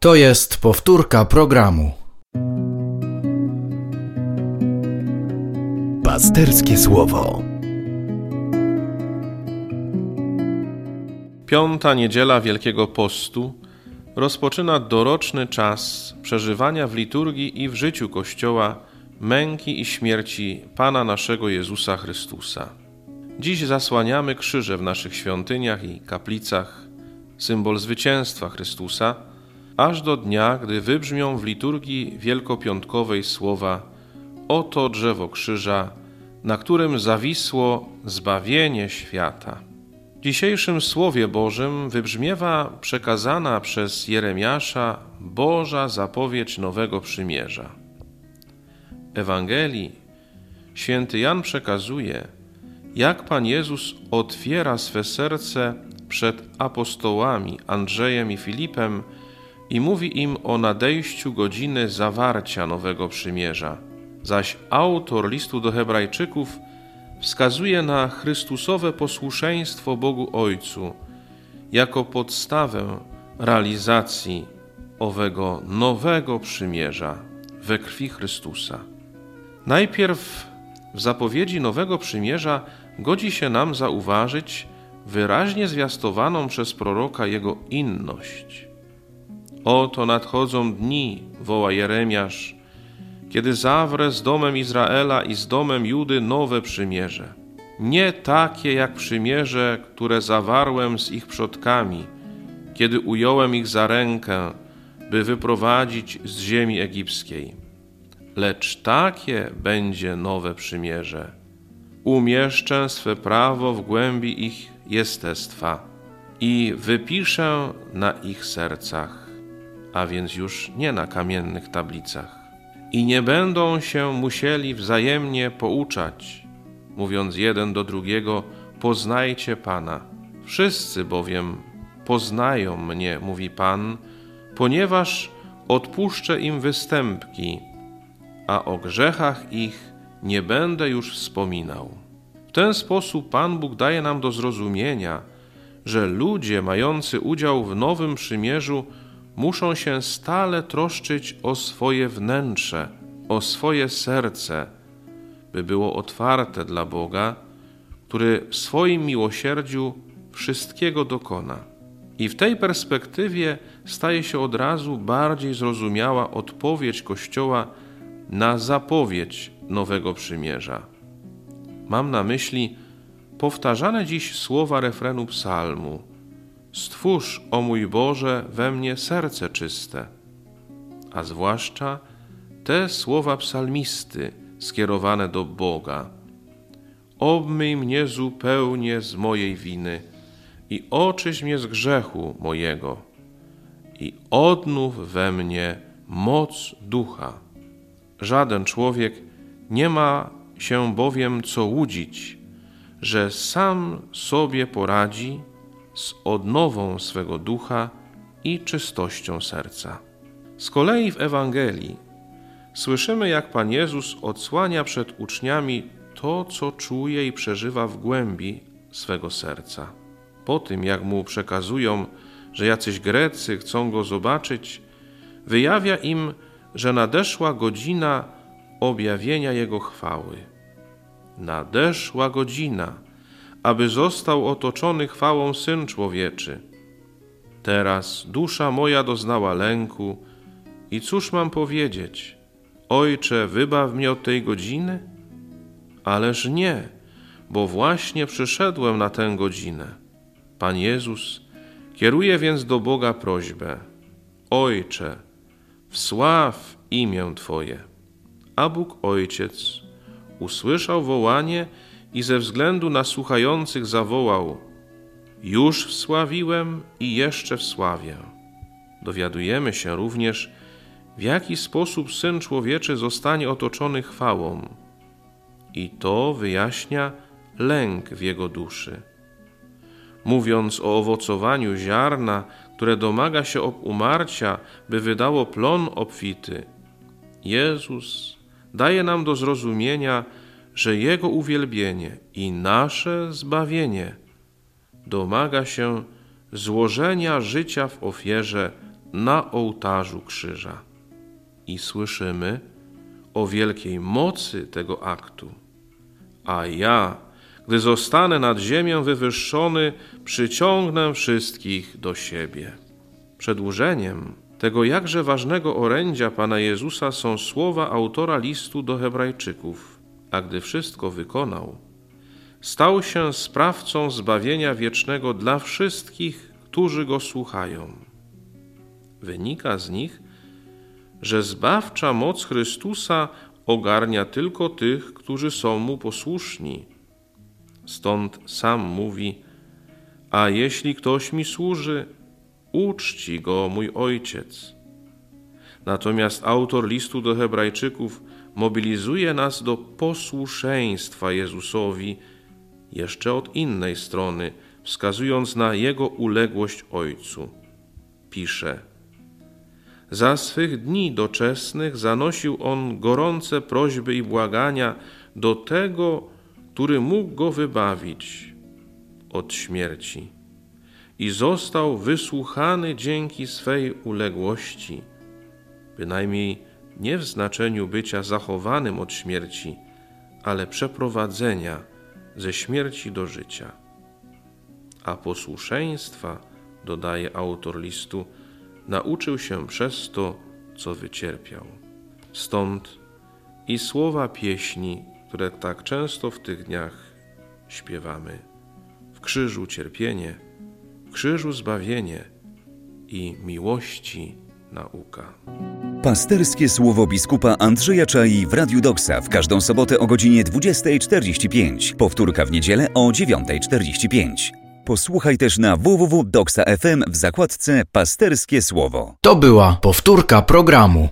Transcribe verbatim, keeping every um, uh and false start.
To jest powtórka programu. Pasterskie słowo. Piąta niedziela Wielkiego Postu rozpoczyna doroczny czas przeżywania w liturgii i w życiu Kościoła męki i śmierci Pana naszego Jezusa Chrystusa. Dziś zasłaniamy krzyże w naszych świątyniach i kaplicach, symbol zwycięstwa Chrystusa, aż do dnia, gdy wybrzmią w liturgii wielkopiątkowej słowa: oto drzewo krzyża, na którym zawisło zbawienie świata. W dzisiejszym Słowie Bożym wybrzmiewa przekazana przez Jeremiasza Boża zapowiedź nowego przymierza. W Ewangelii święty Jan przekazuje, jak Pan Jezus otwiera swe serce przed apostołami Andrzejem i Filipem i mówi im o nadejściu godziny zawarcia nowego przymierza, zaś autor listu do Hebrajczyków wskazuje na Chrystusowe posłuszeństwo Bogu Ojcu jako podstawę realizacji owego nowego przymierza we krwi Chrystusa. Najpierw w zapowiedzi nowego przymierza godzi się nam zauważyć wyraźnie zwiastowaną przez proroka jego inność. Oto nadchodzą dni, woła Jeremiasz, kiedy zawrę z domem Izraela i z domem Judy nowe przymierze. Nie takie jak przymierze, które zawarłem z ich przodkami, kiedy ująłem ich za rękę, by wyprowadzić z ziemi egipskiej. Lecz takie będzie nowe przymierze. Umieszczę swe prawo w głębi ich jestestwa i wypiszę na ich sercach, a więc już nie na kamiennych tablicach. I nie będą się musieli wzajemnie pouczać, mówiąc jeden do drugiego: poznajcie Pana. Wszyscy bowiem poznają mnie, mówi Pan, ponieważ odpuszczę im występki, a o grzechach ich nie będę już wspominał. W ten sposób Pan Bóg daje nam do zrozumienia, że ludzie mający udział w nowym przymierzu muszą się stale troszczyć o swoje wnętrze, o swoje serce, by było otwarte dla Boga, który w swoim miłosierdziu wszystkiego dokona. I w tej perspektywie staje się od razu bardziej zrozumiała odpowiedź Kościoła na zapowiedź nowego przymierza. Mam na myśli powtarzane dziś słowa refrenu psalmu: stwórz, o mój Boże, we mnie serce czyste, a zwłaszcza te słowa psalmisty skierowane do Boga: obmyj mnie zupełnie z mojej winy i oczyść mnie z grzechu mojego i odnów we mnie moc ducha. Żaden człowiek nie ma się bowiem co łudzić, że sam sobie poradzi z odnową swego ducha i czystością serca. Z kolei w Ewangelii słyszymy, jak Pan Jezus odsłania przed uczniami to, co czuje i przeżywa w głębi swego serca. Po tym, jak mu przekazują, że jacyś Grecy chcą go zobaczyć, wyjawia im, że nadeszła godzina objawienia Jego chwały. Nadeszła godzina, aby został otoczony chwałą Syn Człowieczy. Teraz dusza moja doznała lęku i cóż mam powiedzieć? Ojcze, wybaw mnie od tej godziny? Ależ nie, bo właśnie przyszedłem na tę godzinę. Pan Jezus kieruje więc do Boga prośbę: Ojcze, wsław imię Twoje. A Bóg Ojciec usłyszał wołanie i ze względu na słuchających zawołał: już wsławiłem i jeszcze wsławię. Dowiadujemy się również, w jaki sposób Syn Człowieczy zostanie otoczony chwałą. I to wyjaśnia lęk w jego duszy. Mówiąc o owocowaniu ziarna, które domaga się umarcia, by wydało plon obfity, Jezus daje nam do zrozumienia, że Jego uwielbienie i nasze zbawienie domaga się złożenia życia w ofierze na ołtarzu krzyża. I słyszymy o wielkiej mocy tego aktu. A ja, gdy zostanę nad ziemią wywyższony, przyciągnę wszystkich do siebie. Przedłużeniem tego jakże ważnego orędzia Pana Jezusa są słowa autora listu do Hebrajczyków. A gdy wszystko wykonał, stał się sprawcą zbawienia wiecznego dla wszystkich, którzy Go słuchają. Wynika z nich, że zbawcza moc Chrystusa ogarnia tylko tych, którzy są Mu posłuszni. Stąd sam mówi: a jeśli ktoś mi służy, uczci go mój Ojciec. Natomiast autor listu do Hebrajczyków mobilizuje nas do posłuszeństwa Jezusowi jeszcze od innej strony, wskazując na Jego uległość Ojcu. Pisze: za swych dni doczesnych zanosił On gorące prośby i błagania do tego, który mógł Go wybawić od śmierci i został wysłuchany dzięki swej uległości, bynajmniej nie w znaczeniu bycia zachowanym od śmierci, ale przeprowadzenia ze śmierci do życia. A posłuszeństwa, dodaje autor listu, nauczył się przez to, co wycierpiał. Stąd i słowa pieśni, które tak często w tych dniach śpiewamy. W krzyżu cierpienie, w krzyżu zbawienie i miłości nauka. Pasterskie słowo biskupa Andrzeja Czai w Radiu Doksa w każdą sobotę o godzinie dwudziestej czterdzieści pięć. Powtórka w niedzielę o dziewiątej czterdzieści pięć. Posłuchaj też na w w w kropka doksa kropka f m w zakładce Pasterskie Słowo. To była powtórka programu.